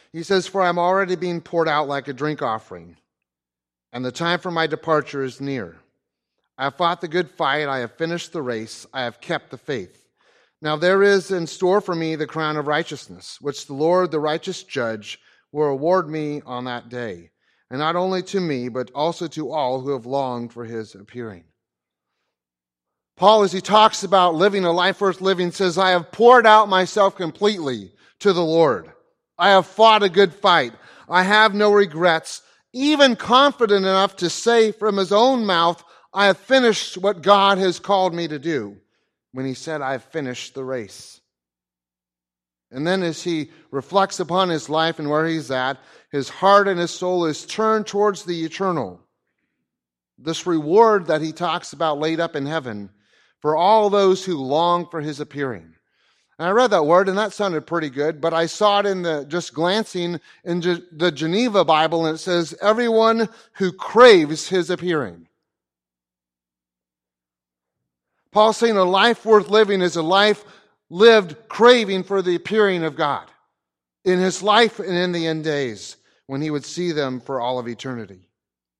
He says, "For I am already being poured out like a drink offering, and the time for my departure is near. I have fought the good fight, I have finished the race, I have kept the faith. Now there is in store for me the crown of righteousness, which the Lord, the righteous judge, will award me on that day, and not only to me, but also to all who have longed for his appearing." Paul, as he talks about living a life worth living, says, "I have poured out myself completely to the Lord. I have fought a good fight. I have no regrets, even confident enough to say from his own mouth, I have finished what God has called me to do," when he said, "I have finished the race." And then as he reflects upon his life and where he's at, his heart and his soul is turned towards the eternal. This reward that he talks about laid up in heaven for all those who long for his appearing. And I read that word, and that sounded pretty good, but I saw it just glancing in the Geneva Bible, and it says, everyone who craves his appearing. Paul's saying a life worth living is a life lived craving for the appearing of God in his life and in the end days when he would see them for all of eternity.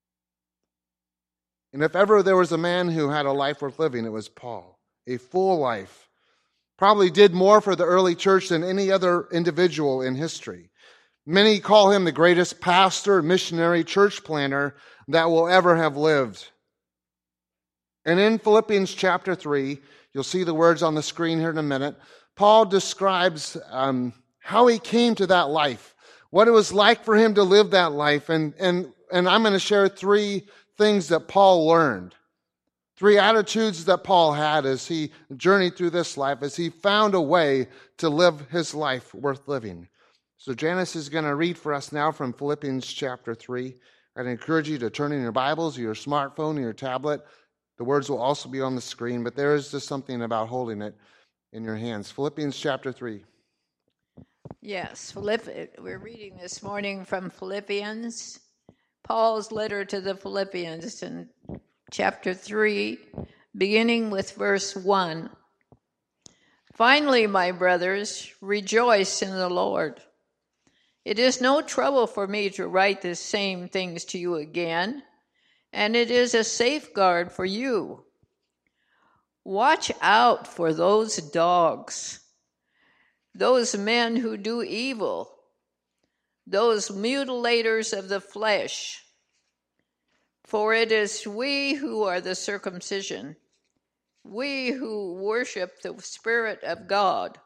And if ever there was a man who had a life worth living, it was Paul. A full life. Probably did more for the early church than any other individual in history. Many call him the greatest pastor, missionary, church planter that will ever have lived. And in Philippians chapter 3, you'll see the words on the screen here in a minute, Paul describes how he came to that life, what it was like for him to live that life. And I'm going to share 3 things that Paul learned. 3 attitudes that Paul had as he journeyed through this life, as he found a way to live his life worth living. So Janice is going to read for us now from Philippians chapter 3. I'd encourage you to turn in your Bibles or your smartphone or your tablet. The words will also be on the screen, but there is just something about holding it in your hands. Philippians chapter 3. Yes, we're reading this morning from Philippians, Paul's letter to the Philippians in chapter 3, beginning with verse 1. "Finally, my brothers, rejoice in the Lord. It is no trouble for me to write the same things to you again, and it is a safeguard for you. Watch out for those dogs, those men who do evil, those mutilators of the flesh. For it is we who are the circumcision, we who worship the Spirit of God,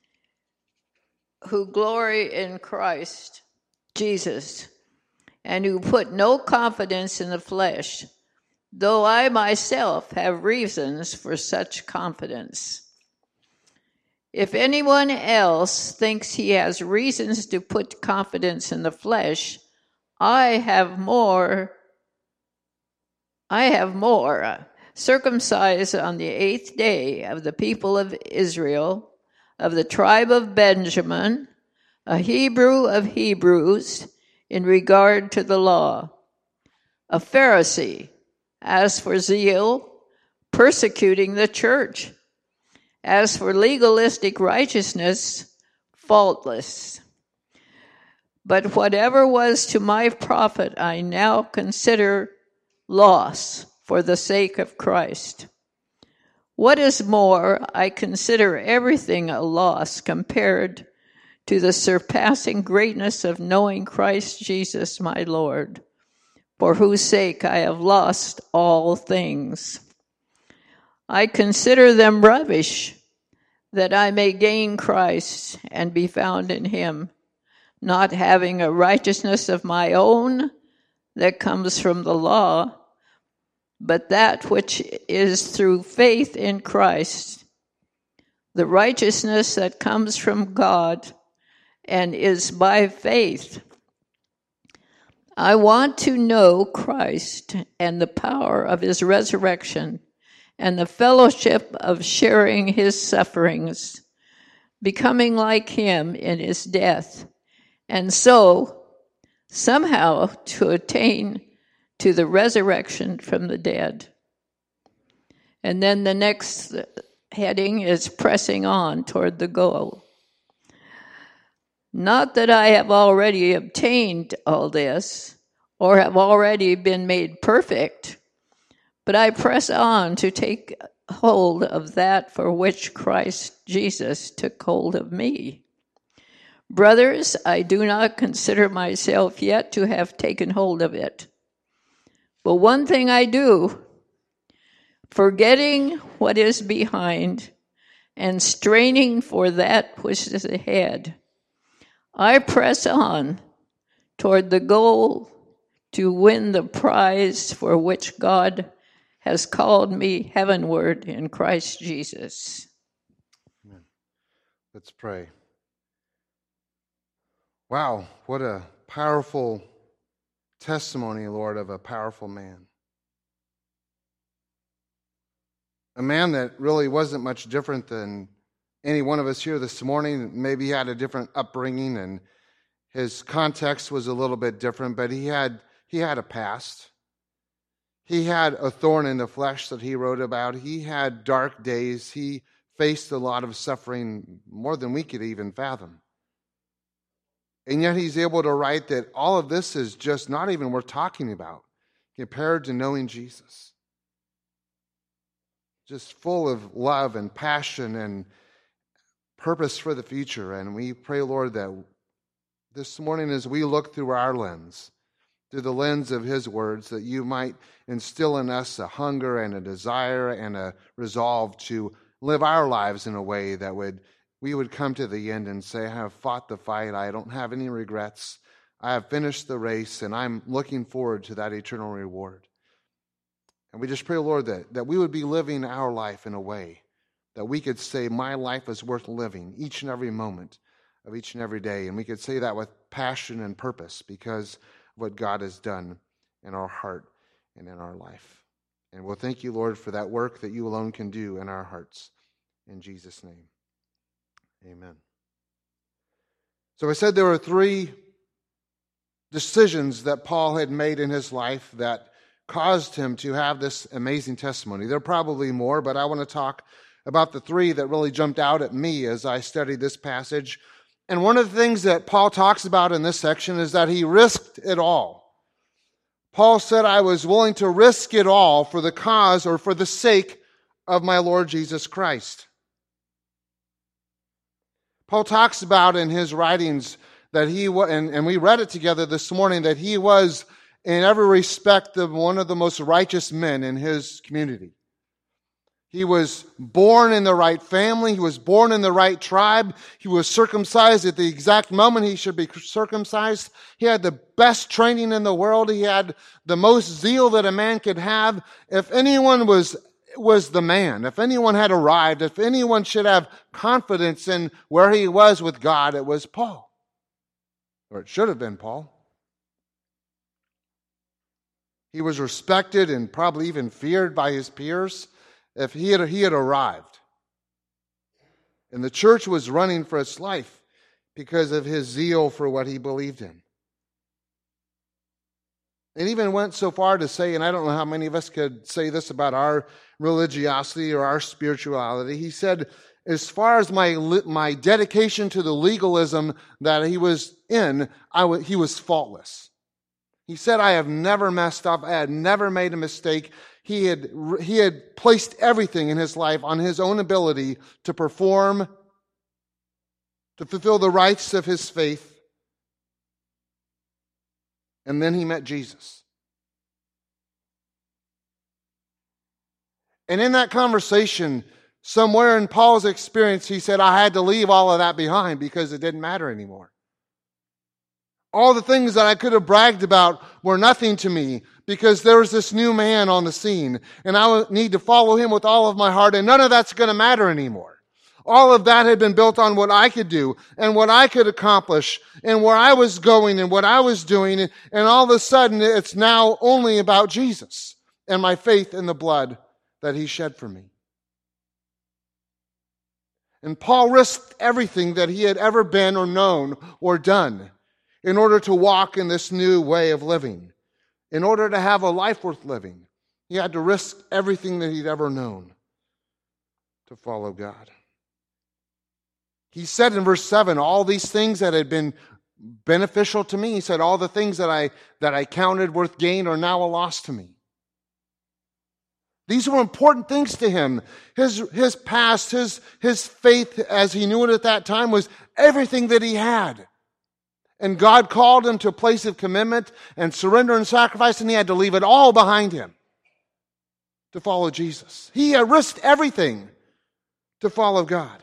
who glory in Christ Jesus, and who put no confidence in the flesh, though I myself have reasons for such confidence. If anyone else thinks he has reasons to put confidence in the flesh, I have more. Circumcised on the 8th day of the people of Israel, of the tribe of Benjamin, a Hebrew of Hebrews, in regard to the law, a Pharisee, as for zeal, persecuting the church, as for legalistic righteousness, faultless. But whatever was to my profit, I now consider loss for the sake of Christ. What is more, I consider everything a loss compared to the surpassing greatness of knowing Christ Jesus my Lord, for whose sake I have lost all things. I consider them rubbish, that I may gain Christ and be found in him, not having a righteousness of my own that comes from the law, but that which is through faith in Christ, the righteousness that comes from God and is by faith. I want to know Christ and the power of his resurrection and the fellowship of sharing his sufferings, becoming like him in his death, and so somehow to attain to the resurrection from the dead. And then the next heading is pressing on toward the goal. Not that I have already obtained all this, or have already been made perfect, but I press on to take hold of that for which Christ Jesus took hold of me. Brothers, I do not consider myself yet to have taken hold of it. But one thing I do, forgetting what is behind and straining for that which is ahead, I press on toward the goal to win the prize for which God has called me heavenward in Christ Jesus. Amen. Let's pray. Wow, what a powerful testimony, Lord, of a powerful man. A man that really wasn't much different than any one of us here this morning. Maybe he had a different upbringing and his context was a little bit different, but he had a past. He had a thorn in the flesh that he wrote about. He had dark days. He faced a lot of suffering, more than we could even fathom. And yet he's able to write that all of this is just not even worth talking about compared to knowing Jesus. Just full of love and passion and purpose for the future. And we pray, Lord, that this morning as we look through our lens, through the lens of his words, that you might instill in us a hunger and a desire and a resolve to live our lives in a way that we would come to the end and say, I have fought the fight, I don't have any regrets, I have finished the race, and I'm looking forward to that eternal reward. And we just pray, Lord, that we would be living our life in a way that we could say, my life is worth living each and every moment of each and every day. And we could say that with passion and purpose because of what God has done in our heart and in our life. And we'll thank you, Lord, for that work that you alone can do in our hearts. In Jesus' name, amen. So I said there were 3 decisions that Paul had made in his life that caused him to have this amazing testimony. There are probably more, but I want to talk about the 3 that really jumped out at me as I studied this passage. And one of the things that Paul talks about in this section is that he risked it all. Paul said, I was willing to risk it all for the cause or for the sake of my Lord Jesus Christ. Paul talks about in his writings that and we read it together this morning, that he was in every respect one of the most righteous men in his community. He was born in the right family. He was born in the right tribe. He was circumcised at the exact moment he should be circumcised. He had the best training in the world. He had the most zeal that a man could have. If anyone was the man, if anyone had arrived, if anyone should have confidence in where he was with God, it was Paul. Or it should have been Paul. He was respected and probably even feared by his peers if he had arrived. And the church was running for its life because of his zeal for what he believed in. It even went so far to say, and I don't know how many of us could say this about our religiosity or our spirituality, he said, as far as my dedication to the legalism that he was in, he was faultless. He said, I have never messed up. I had never made a mistake. He had placed everything in his life on his own ability to perform, to fulfill the rites of his faith. And then he met Jesus. And in that conversation, somewhere in Paul's experience, he said, I had to leave all of that behind because it didn't matter anymore. All the things that I could have bragged about were nothing to me because there was this new man on the scene and I need to follow him with all of my heart, and none of that's going to matter anymore. All of that had been built on what I could do and what I could accomplish and where I was going and what I was doing, and all of a sudden it's now only about Jesus and my faith in the blood that he shed for me. And Paul risked everything that he had ever been or known or done in order to walk in this new way of living. In order to have a life worth living, he had to risk everything that he'd ever known to follow God. He said in verse 7, all these things that had been beneficial to me, he said, all the things that I counted worth gain are now a loss to me. These were important things to him. His past, his faith as he knew it at that time was everything that he had. And God called him to a place of commitment and surrender and sacrifice, and he had to leave it all behind him to follow Jesus. He had risked everything to follow God.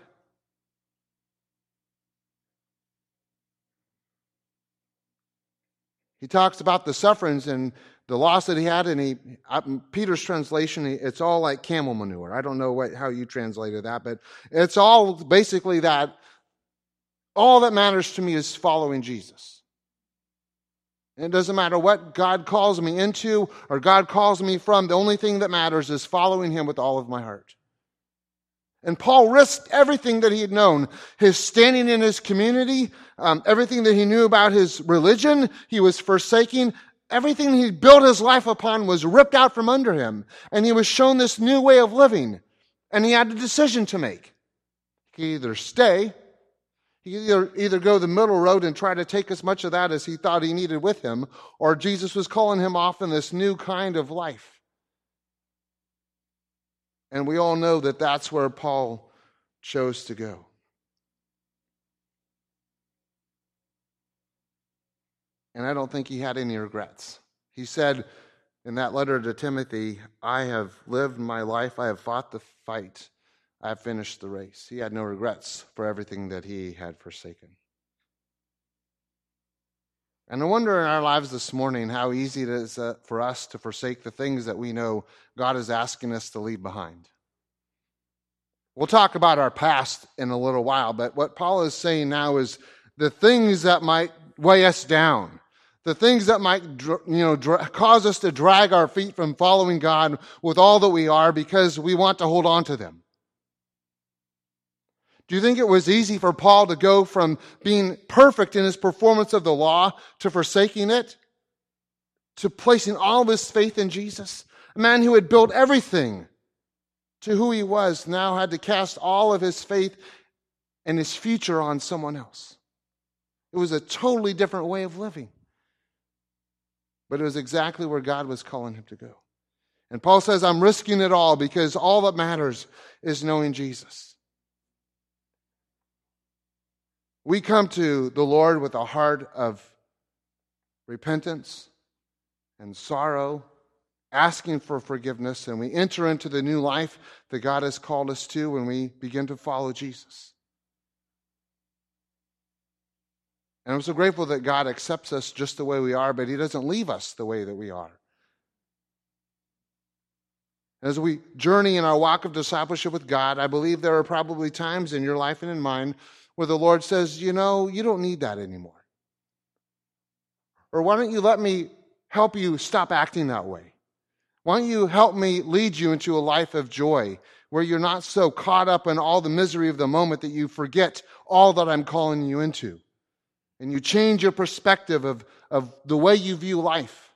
He talks about the sufferings and the loss that he had, and Peter's translation, it's all like camel manure. I don't know how you translated that, but it's all basically that all that matters to me is following Jesus. And it doesn't matter what God calls me into or God calls me from. The only thing that matters is following him with all of my heart. And Paul risked everything that he had known, his standing in his community, everything that he knew about his religion, he was forsaking. Everything he built his life upon was ripped out from under him. And he was shown this new way of living. And he had a decision to make. He could either stay, he could either go the middle road and try to take as much of that as he thought he needed with him, or Jesus was calling him off in this new kind of life. And we all know that that's where Paul chose to go. And I don't think he had any regrets. He said in that letter to Timothy, I have lived my life, I have fought the fight, I have finished the race. He had no regrets for everything that he had forsaken. And I wonder in our lives this morning how easy it is for us to forsake the things that we know God is asking us to leave behind. We'll talk about our past in a little while, but what Paul is saying now is the things that might weigh us down, the things that might cause us to drag our feet from following God with all that we are because we want to hold on to them. Do you think it was easy for Paul to go from being perfect in his performance of the law to forsaking it, to placing all of his faith in Jesus? A man who had built everything to who he was now had to cast all of his faith and his future on someone else. It was a totally different way of living. But it was exactly where God was calling him to go. And Paul says, I'm risking it all because all that matters is knowing Jesus. We come to the Lord with a heart of repentance and sorrow, asking for forgiveness, and we enter into the new life that God has called us to when we begin to follow Jesus. And I'm so grateful that God accepts us just the way we are, but he doesn't leave us the way that we are. As we journey in our walk of discipleship with God, I believe there are probably times in your life and in mine where the Lord says, you don't need that anymore. Or why don't you let me help you stop acting that way? Why don't you help me lead you into a life of joy where you're not so caught up in all the misery of the moment that you forget all that I'm calling you into. And you change your perspective of the way you view life.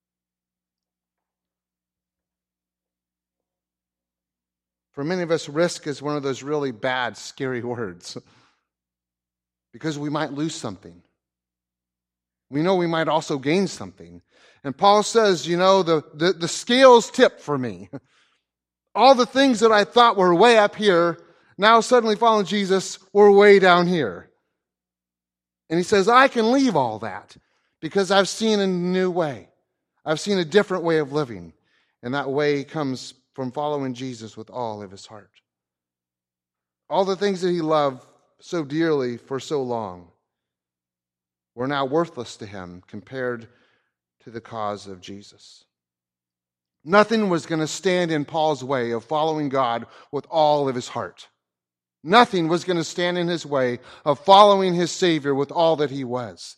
For many of us, risk is one of those really bad, scary words. Because we might lose something. We know we might also gain something. And Paul says, the scales tip for me. All the things that I thought were way up here, now suddenly following Jesus, were way down here. And he says, I can leave all that because I've seen a new way. I've seen a different way of living. And that way comes from following Jesus with all of his heart. All the things that he loved so dearly for so long were now worthless to him compared to the cause of Jesus. Nothing was going to stand in Paul's way of following God with all of his heart. Nothing was going to stand in his way of following his Savior with all that he was.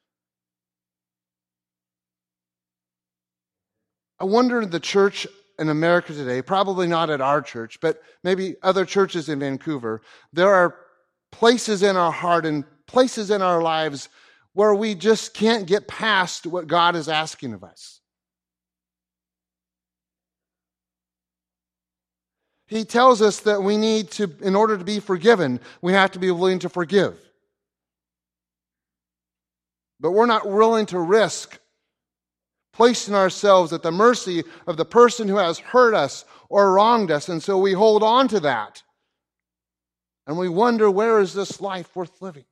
I wonder in the church in America today, probably not at our church, but maybe other churches in Vancouver, there are places in our heart and places in our lives where we just can't get past what God is asking of us. He tells us that we need to, in order to be forgiven, we have to be willing to forgive. But we're not willing to risk placing ourselves at the mercy of the person who has hurt us or wronged us. And so we hold on to that. And we wonder, where is this life worth living?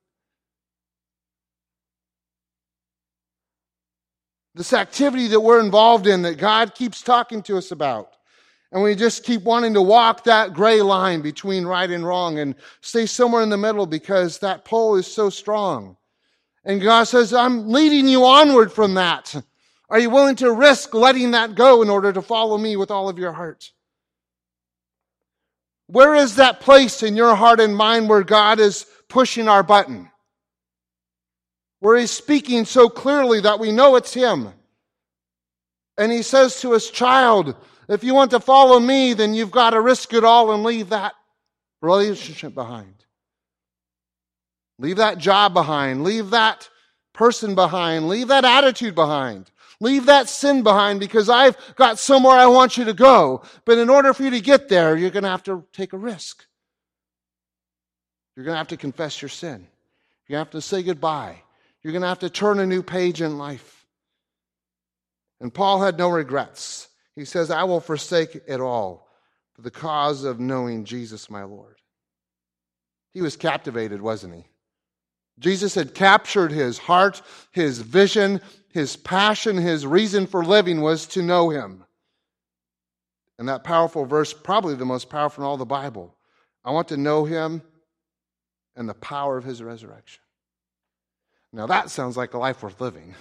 This activity that we're involved in, that God keeps talking to us about. And we just keep wanting to walk that gray line between right and wrong and stay somewhere in the middle because that pole is so strong. And God says, I'm leading you onward from that. Are you willing to risk letting that go in order to follow me with all of your heart? Where is that place in your heart and mind where God is pushing our button? Where He's speaking so clearly that we know it's Him. And He says to us, child, if you want to follow me, then you've got to risk it all and leave that relationship behind. Leave that job behind. Leave that person behind. Leave that attitude behind. Leave that sin behind because I've got somewhere I want you to go. But in order for you to get there, you're going to have to take a risk. You're going to have to confess your sin. You're going to have to say goodbye. You're going to have to turn a new page in life. And Paul had no regrets. He says, I will forsake it all for the cause of knowing Jesus my Lord. He was captivated, wasn't he? Jesus had captured his heart, his vision, his passion, his reason for living was to know Him. And that powerful verse, probably the most powerful in all the Bible. I want to know Him and the power of His resurrection. Now that sounds like a life worth living.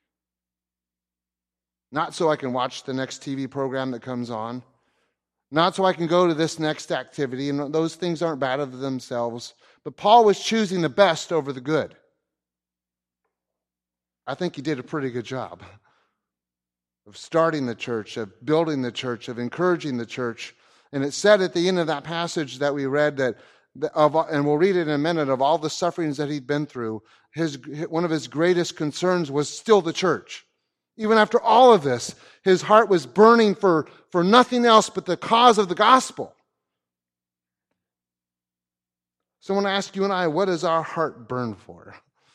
Not so I can watch the next TV program that comes on. Not so I can go to this next activity. And those things aren't bad of themselves. But Paul was choosing the best over the good. I think he did a pretty good job of starting the church, of building the church, of encouraging the church. And it said at the end of that passage that we read and we'll read it in a minute, of all the sufferings that he'd been through, one of his greatest concerns was still the church. Even after all of this, his heart was burning for nothing else but the cause of the gospel. So I want to ask you and I, what does our heart burn for?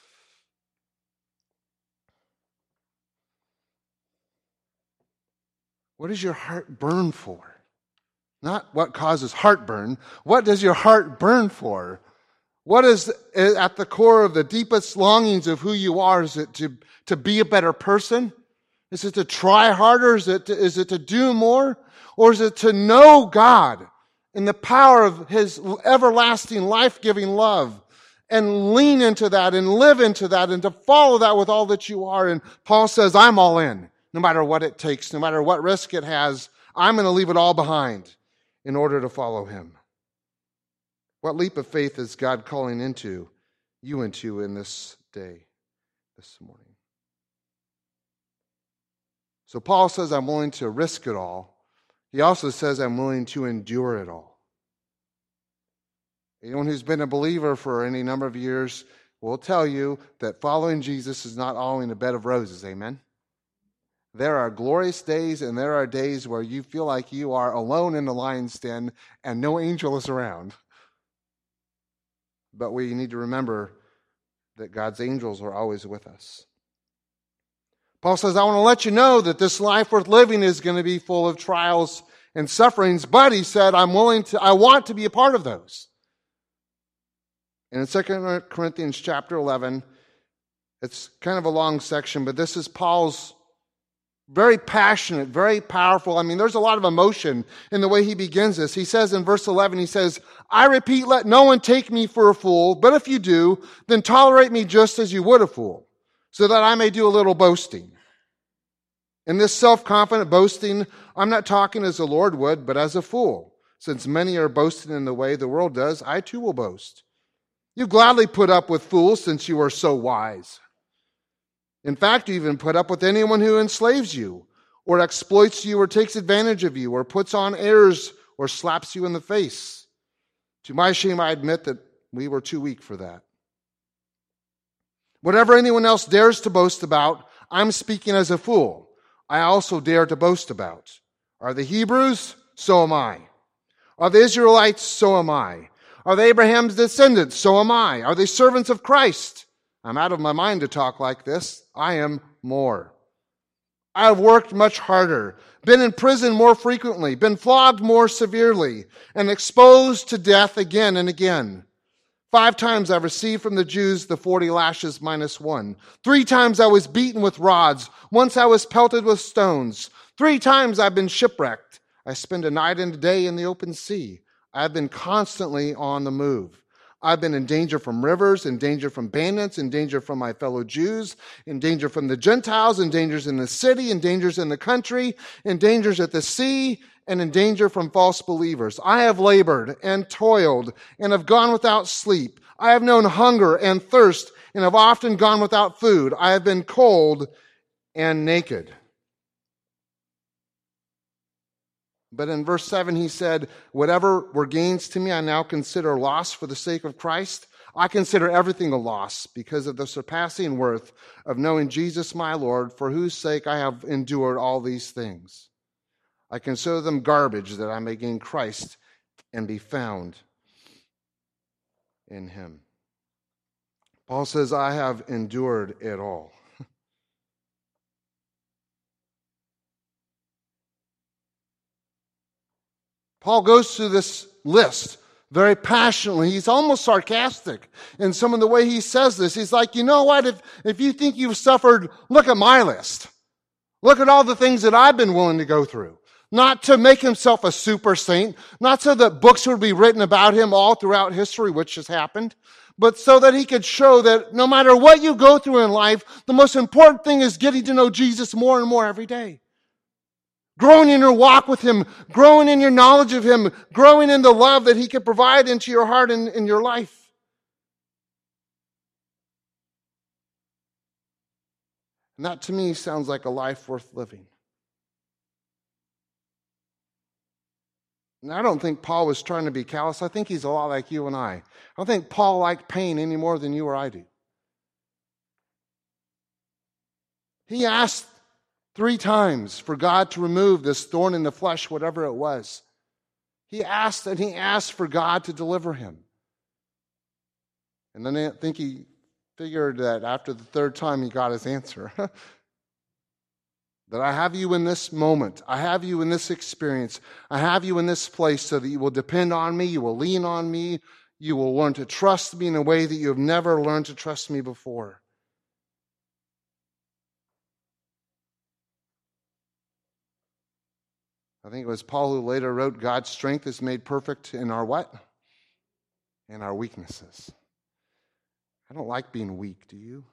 What does your heart burn for? Not what causes heartburn. What does your heart burn for? What is at the core of the deepest longings of who you are? Is it to be a better person? Is it to try harder? Is it to do more? Or is it to know God in the power of His everlasting, life-giving love and lean into that and live into that and to follow that with all that you are? And Paul says, I'm all in. No matter what it takes, no matter what risk it has, I'm going to leave it all behind in order to follow Him. What leap of faith is God calling you into in this day, this morning? So Paul says, I'm willing to risk it all. He also says, I'm willing to endure it all. Anyone who's been a believer for any number of years will tell you that following Jesus is not all in a bed of roses. Amen? There are glorious days and there are days where you feel like you are alone in the lion's den and no angel is around. But we need to remember that God's angels are always with us. Paul says, I want to let you know that this life worth living is going to be full of trials and sufferings, but he said, I want to be a part of those. And in 2 Corinthians chapter 11, it's kind of a long section, but this is Paul's very passionate, very powerful. I mean, there's a lot of emotion in the way he begins this. He says in verse 11, he says, I repeat, let no one take me for a fool, but if you do, then tolerate me just as you would a fool, so that I may do a little boasting. In this self-confident boasting, I'm not talking as the Lord would, but as a fool. Since many are boasting in the way the world does, I too will boast. You gladly put up with fools since you are so wise. In fact, you even put up with anyone who enslaves you, or exploits you, or takes advantage of you, or puts on airs, or slaps you in the face. To my shame, I admit that we were too weak for that. Whatever anyone else dares to boast about, I'm speaking as a fool. I also dare to boast about. Are the Hebrews? So am I. Are they Israelites? So am I. Are they Abraham's descendants? So am I. Are they servants of Christ? I'm out of my mind to talk like this. I am more. I have worked much harder, been in prison more frequently, been flogged more severely, and exposed to death again and again. 5 times I received from the Jews the 40 lashes minus 1. 3 times I was beaten with rods. Once I was pelted with stones. 3 times I've been shipwrecked. I spend a night and a day in the open sea. I've been constantly on the move. I've been in danger from rivers, in danger from bandits, in danger from my fellow Jews, in danger from the Gentiles, in dangers in the city, in dangers in the country, in dangers at the sea, and in danger from false believers. I have labored and toiled and have gone without sleep. I have known hunger and thirst and have often gone without food. I have been cold and naked. But in verse 7, he said, whatever were gains to me, I now consider loss for the sake of Christ. I consider everything a loss because of the surpassing worth of knowing Jesus my Lord, for whose sake I have endured all these things. I consider them garbage that I may gain Christ and be found in him. Paul says, I have endured it all. Paul goes through this list very passionately. He's almost sarcastic in some of the way he says this. He's like, you know what? If you think you've suffered, look at my list. Look at all the things that I've been willing to go through. Not to make himself a super saint, not so that books would be written about him all throughout history, which has happened, but so that he could show that no matter what you go through in life, the most important thing is getting to know Jesus more and more every day. Growing in your walk with him, growing in your knowledge of him, growing in the love that he can provide into your heart and in your life. And that to me sounds like a life worth living. And I don't think Paul was trying to be callous. I think he's a lot like you and I. I don't think Paul liked pain any more than you or I do. He asked 3 times for God to remove this thorn in the flesh, whatever it was. He asked and he asked for God to deliver him. And then I think he figured that after the 3rd time he got his answer. That I have you in this moment. I have you in this experience. I have you in this place so that you will depend on me. You will lean on me. You will learn to trust me in a way that you have never learned to trust me before. I think it was Paul who later wrote, God's strength is made perfect in our what? In our weaknesses. I don't like being weak, do you?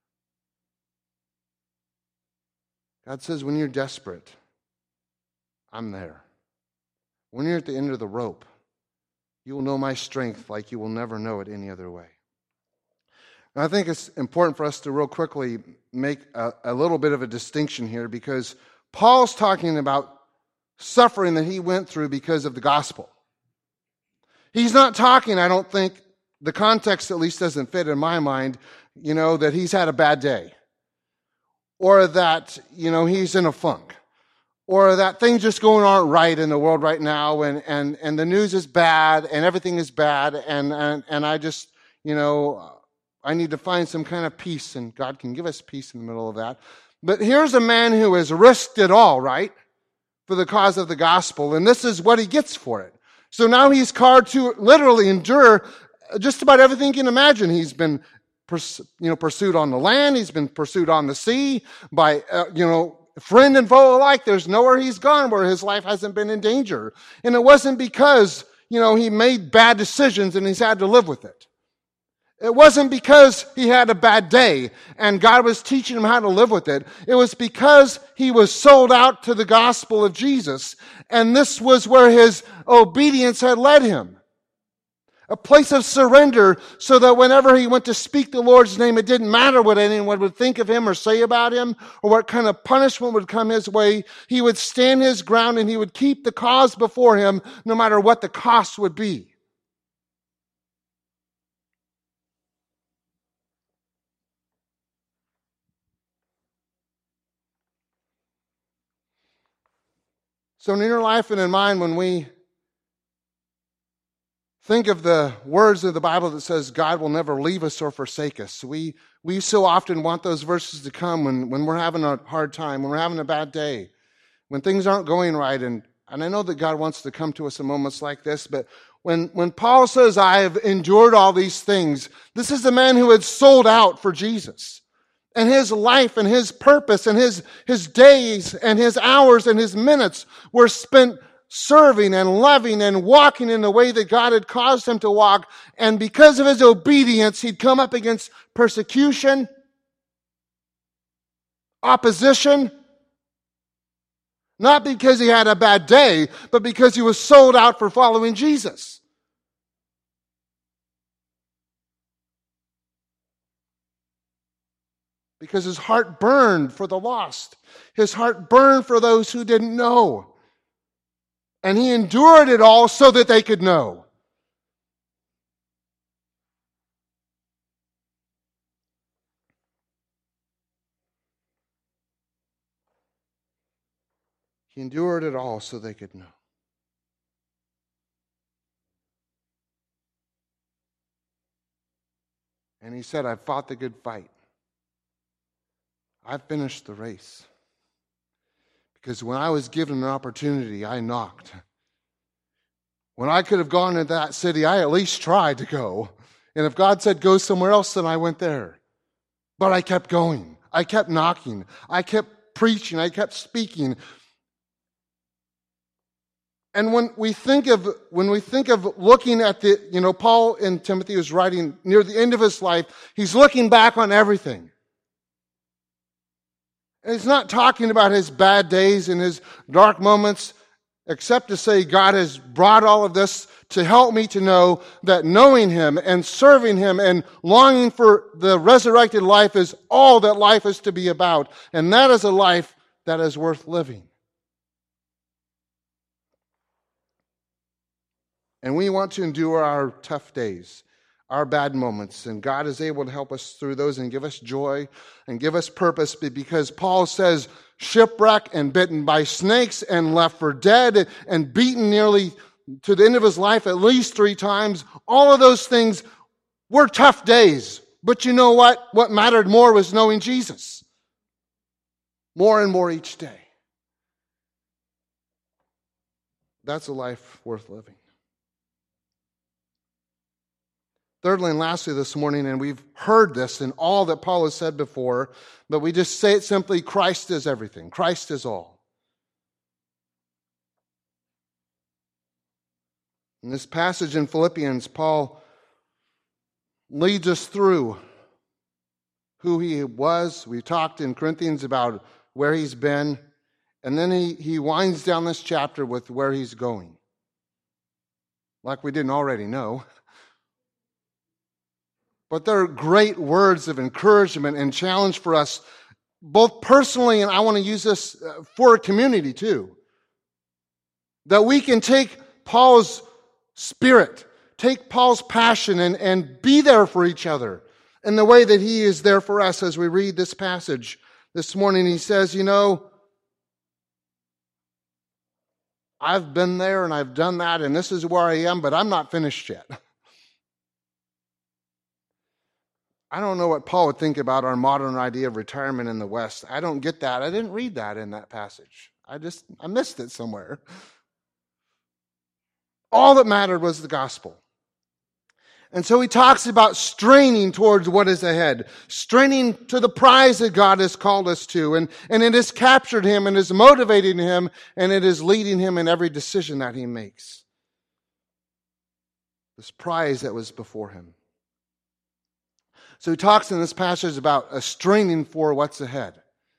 God says, when you're desperate, I'm there. When you're at the end of the rope, you will know my strength like you will never know it any other way. And I think it's important for us to real quickly make a little bit of a distinction here, because Paul's talking about suffering that he went through because of the gospel. He's not talking, I don't think, the context at least doesn't fit in my mind, that he's had a bad day. Or that, he's in a funk. Or that things just aren't right in the world right now, and the news is bad, and everything is bad, and I just, I need to find some kind of peace, and God can give us peace in the middle of that. But here's a man who has risked it all, right? For the cause of the gospel, and this is what he gets for it. So now he's called to literally endure just about everything you can imagine. He's been pursued on the land. He's been pursued on the sea by, friend and foe alike. There's nowhere he's gone where his life hasn't been in danger. And it wasn't because, he made bad decisions and he's had to live with it. It wasn't because he had a bad day and God was teaching him how to live with it. It was because he was sold out to the gospel of Jesus, and this was where his obedience had led him. A place of surrender, so that whenever he went to speak the Lord's name, it didn't matter what anyone would think of him or say about him, or what kind of punishment would come his way. He would stand his ground and he would keep the cause before him, no matter what the cost would be. So in your life and in mine, when we, think of the words of the Bible that says God will never leave us or forsake us. We so often want those verses to come when we're having a hard time, when we're having a bad day, when things aren't going right. And I know that God wants to come to us in moments like this, but when Paul says, I have endured all these things, this is a man who had sold out for Jesus. And his life and his purpose and his days and his hours and his minutes were spent serving and loving and walking in the way that God had caused him to walk. And because of his obedience, he'd come up against persecution, opposition, not because he had a bad day, but because he was sold out for following Jesus. Because his heart burned for the lost. His heart burned for those who didn't know. And he endured it all so that they could know. He endured it all so they could know. And he said, I've fought the good fight. I've finished the race. Because when I was given an opportunity, I knocked. When I could have gone into that city, I at least tried to go. And if God said go somewhere else, then I went there. But I kept going. I kept knocking. I kept preaching. I kept speaking. And when we think of looking at Paul and Timothy was writing near the end of his life, he's looking back on everything. And he's not talking about his bad days and his dark moments, except to say God has brought all of this to help me to know that knowing him and serving him and longing for the resurrected life is all that life is to be about. And that is a life that is worth living. And we want to endure our tough days, our bad moments, and God is able to help us through those and give us joy and give us purpose, because Paul says, shipwrecked and bitten by snakes and left for dead and beaten nearly to the end of his life at least 3 times. All of those things were tough days. But you know what? What mattered more was knowing Jesus. More and more each day. That's a life worth living. Thirdly and lastly this morning, and we've heard this in all that Paul has said before, but we just say it simply, Christ is everything. Christ is all. In this passage in Philippians, Paul leads us through who he was. We talked in Corinthians about where he's been, and then he winds down this chapter with where he's going. Like we didn't already know. But they're great words of encouragement and challenge for us, both personally, and I want to use this for a community too. That we can take Paul's spirit, take Paul's passion, and be there for each other in the way that he is there for us as we read this passage this morning. He says, I've been there and I've done that, and this is where I am, but I'm not finished yet. I don't know what Paul would think about our modern idea of retirement in the West. I don't get that. I didn't read that in that passage. I missed it somewhere. All that mattered was the gospel. And so he talks about straining towards what is ahead, straining to the prize that God has called us to, and it has captured him and is motivating him, and it is leading him in every decision that he makes. This prize that was before him. So he talks in this passage about a straining for what's ahead.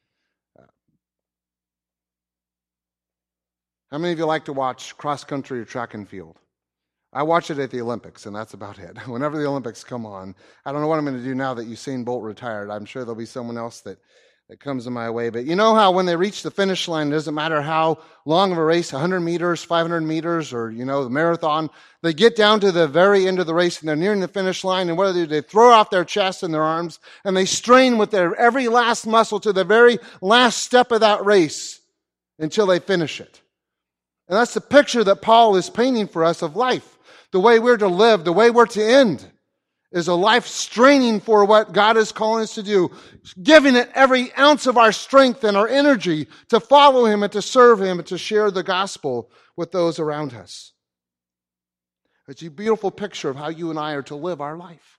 How many of you like to watch cross-country or track and field? I watch it at the Olympics, and that's about it. Whenever the Olympics come on, I don't know what I'm going to do now that Usain Bolt retired. I'm sure there'll be someone else that comes in my way. But you know how when they reach the finish line, it doesn't matter how long of a race, 100 meters, 500 meters, or, the marathon, they get down to the very end of the race and they're nearing the finish line, and what do? They throw off their chest and their arms, and they strain with their every last muscle to the very last step of that race until they finish it. And that's the picture that Paul is painting for us of life. the way we're to live, the way we're to end, is a life straining for what God is calling us to do, giving it every ounce of our strength and our energy to follow Him and to serve Him and to share the gospel with those around us. It's a beautiful picture of how you and I are to live our life.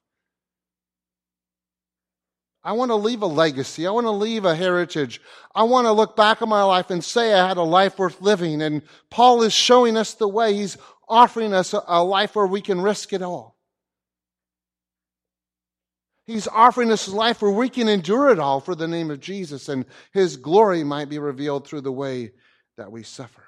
I want to leave a legacy. I want to leave a heritage. I want to look back on my life and say I had a life worth living. And Paul is showing us the way. He's offering us a life where we can risk it all. He's offering us a life where we can endure it all for the name of Jesus, and His glory might be revealed through the way that we suffer.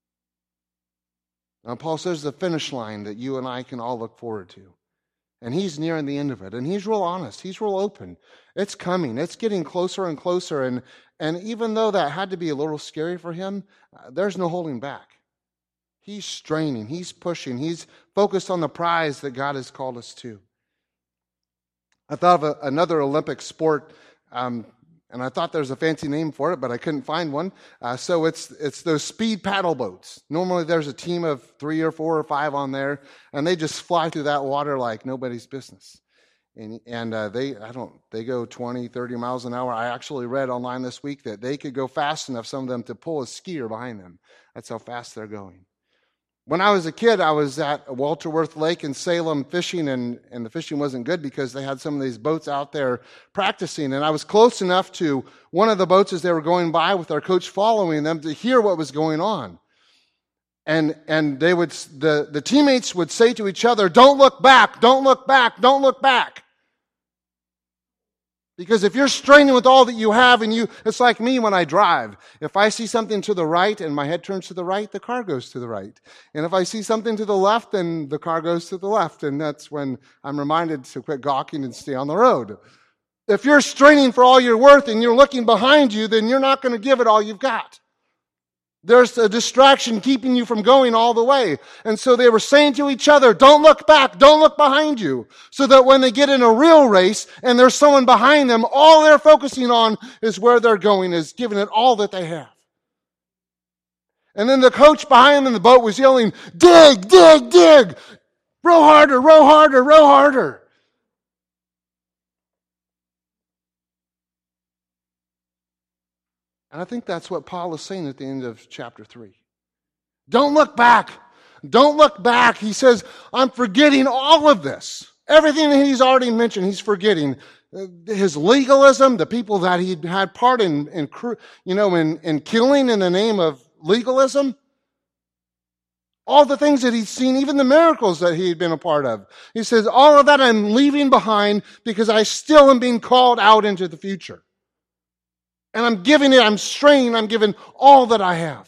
Now, Paul says the finish line that you and I can all look forward to. And he's nearing the end of it. And he's real honest. He's real open. It's coming. It's getting closer and closer. And even though that had to be a little scary for him, there's no holding back. He's straining. He's pushing. He's focused on the prize that God has called us to. I thought of another Olympic sport, and I thought there was a fancy name for it, but I couldn't find one. So it's those speed paddle boats. Normally there's a team of 3 or 4 or 5 on there, and they just fly through that water like nobody's business. And they go 20, 30 miles an hour. I actually read online this week that they could go fast enough, some of them, to pull a skier behind them. That's how fast they're going. When I was a kid, I was at Walter Worth Lake in Salem fishing, and the fishing wasn't good because they had some of these boats out there practicing. And I was close enough to one of the boats as they were going by with our coach following them to hear what was going on. And they would, the teammates would say to each other, "Don't look back, don't look back, don't look back." Because if you're straining with all that you have, it's like me when I drive. If I see something to the right and my head turns to the right, the car goes to the right. And if I see something to the left, then the car goes to the left. And that's when I'm reminded to quit gawking and stay on the road. If you're straining for all you're worth and you're looking behind you, then you're not going to give it all you've got. There's a distraction keeping you from going all the way. And so they were saying to each other, "Don't look back, don't look behind you." So that when they get in a real race and there's someone behind them, all they're focusing on is where they're going, is giving it all that they have. And then the coach behind them in the boat was yelling, "Dig, dig, dig! Row harder, row harder, row harder!" And I think that's what Paul is saying at the end of chapter 3. Don't look back. Don't look back. He says, I'm forgetting all of this. Everything that he's already mentioned, he's forgetting. His legalism, the people that he had part in killing in the name of legalism. All the things that he's seen, even the miracles that he had been a part of. He says, all of that I'm leaving behind because I still am being called out into the future. And I'm giving it, I'm straining, I'm giving all that I have.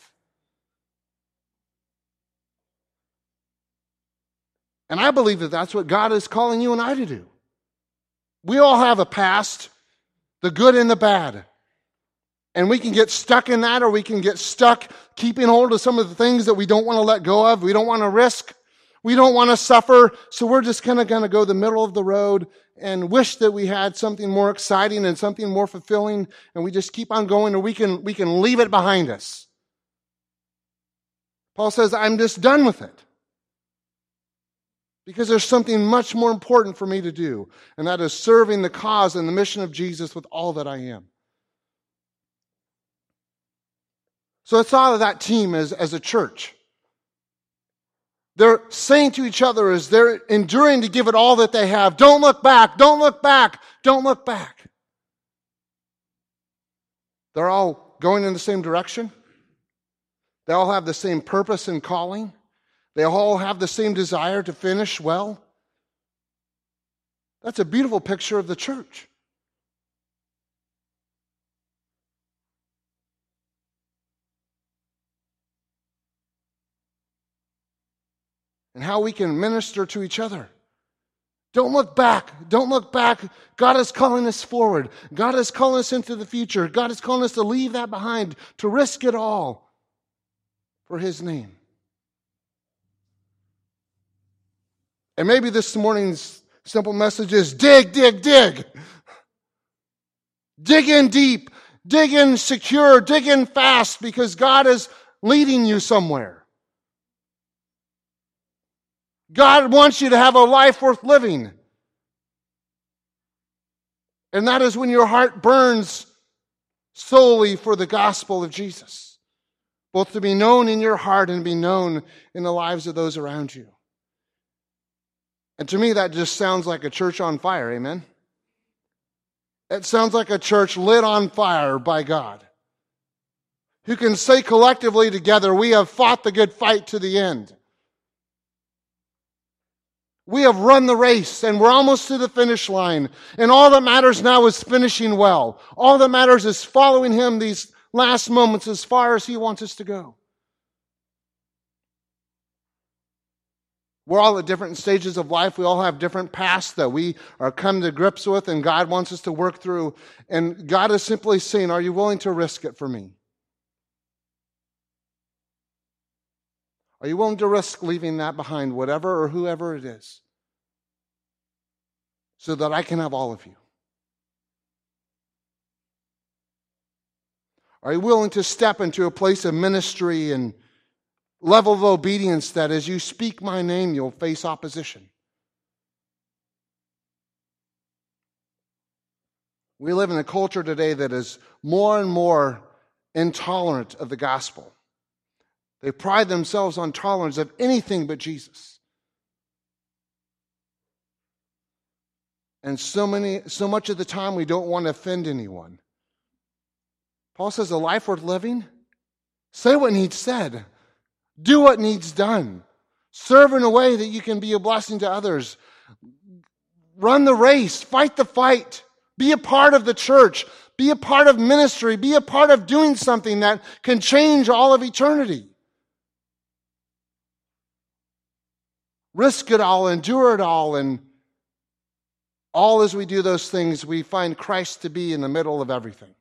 And I believe that that's what God is calling you and I to do. We all have a past, the good and the bad. And we can get stuck in that, or we can get stuck keeping hold of some of the things that we don't want to let go of. We don't want to risk. We don't want to suffer. So we're just kind of going to go the middle of the road and wish that we had something more exciting and something more fulfilling, and we just keep on going, or we can leave it behind us. Paul says, I'm just done with it. Because there's something much more important for me to do, and that is serving the cause and the mission of Jesus with all that I am. So it's all of that team as a church. They're saying to each other as they're enduring to give it all that they have, don't look back, don't look back, don't look back. They're all going in the same direction. They all have the same purpose and calling. They all have the same desire to finish well. That's a beautiful picture of the church. And how we can minister to each other. Don't look back. Don't look back. God is calling us forward. God is calling us into the future. God is calling us to leave that behind, to risk it all for His name. And maybe this morning's simple message is dig, dig, dig. Dig in deep. Dig in secure. Dig in fast, because God is leading you somewhere. God wants you to have a life worth living. And that is when your heart burns solely for the gospel of Jesus, both to be known in your heart and be known in the lives of those around you. And to me, that just sounds like a church on fire, amen? It sounds like a church lit on fire by God, who can say collectively together, we have fought the good fight to the end. We have run the race, and we're almost to the finish line. And all that matters now is finishing well. All that matters is following Him these last moments as far as He wants us to go. We're all at different stages of life. We all have different pasts that we are come to grips with, and God wants us to work through. And God is simply saying, are you willing to risk it for me? Are you willing to risk leaving that behind, whatever or whoever it is, so that I can have all of you? Are you willing to step into a place of ministry and level of obedience that as you speak my name, you'll face opposition? We live in a culture today that is more and more intolerant of the gospel. They pride themselves on tolerance of anything but Jesus. And so much of the time we don't want to offend anyone. Paul says a life worth living, say what needs said. Do what needs done. Serve in a way that you can be a blessing to others. Run the race. Fight the fight. Be a part of the church. Be a part of ministry. Be a part of doing something that can change all of eternity. Risk it all, endure it all, and all as we do those things, we find Christ to be in the middle of everything.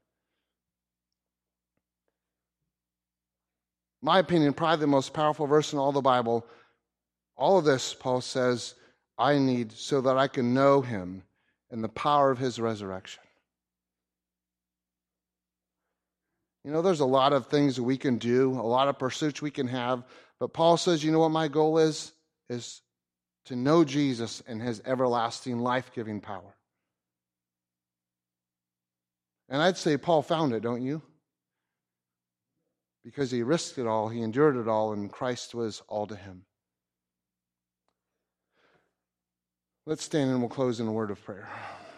My opinion, probably the most powerful verse in all the Bible. All of this, Paul says, I need so that I can know Him and the power of His resurrection. You know, there's a lot of things that we can do, a lot of pursuits we can have, but Paul says, you know what my goal is to know Jesus and His everlasting life-giving power. And I'd say Paul found it, don't you? Because he risked it all, he endured it all, and Christ was all to him. Let's stand and we'll close in a word of prayer.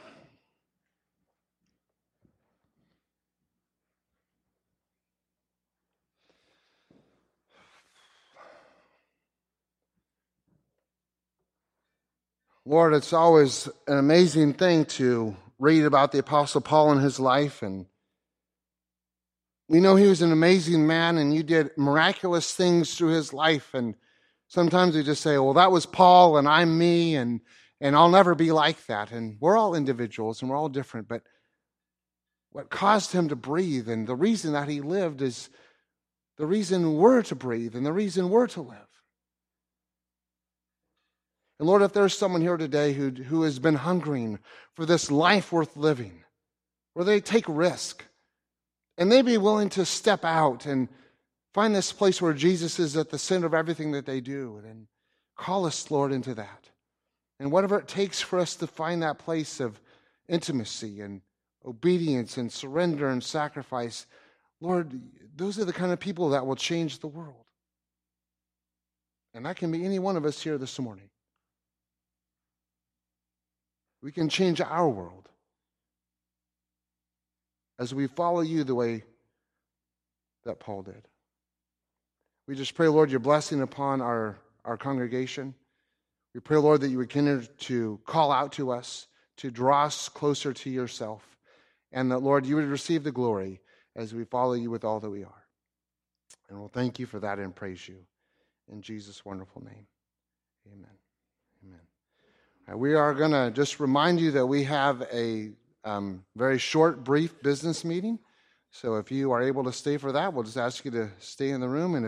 Lord, it's always an amazing thing to read about the Apostle Paul and his life, and we know he was an amazing man, and you did miraculous things through his life, and sometimes we just say, well, that was Paul, and I'm me, and I'll never be like that, and we're all individuals, and we're all different, but what caused him to breathe, and the reason that he lived is the reason we're to breathe, and the reason we're to live. And Lord, if there's someone here today who has been hungering for this life worth living, where they take risk, and they be willing to step out and find this place where Jesus is at the center of everything that they do, and call us, Lord, into that. And whatever it takes for us to find that place of intimacy and obedience and surrender and sacrifice, Lord, those are the kind of people that will change the world. And that can be any one of us here this morning. We can change our world as we follow you the way that Paul did. We just pray, Lord, your blessing upon our congregation. We pray, Lord, that you would continue to call out to us, to draw us closer to yourself, and that, Lord, you would receive the glory as we follow you with all that we are. And we'll thank you for that and praise you. In Jesus' wonderful name, amen. Amen. We are going to just remind you that we have a very short, brief business meeting. So if you are able to stay for that, we'll just ask you to stay in the room. And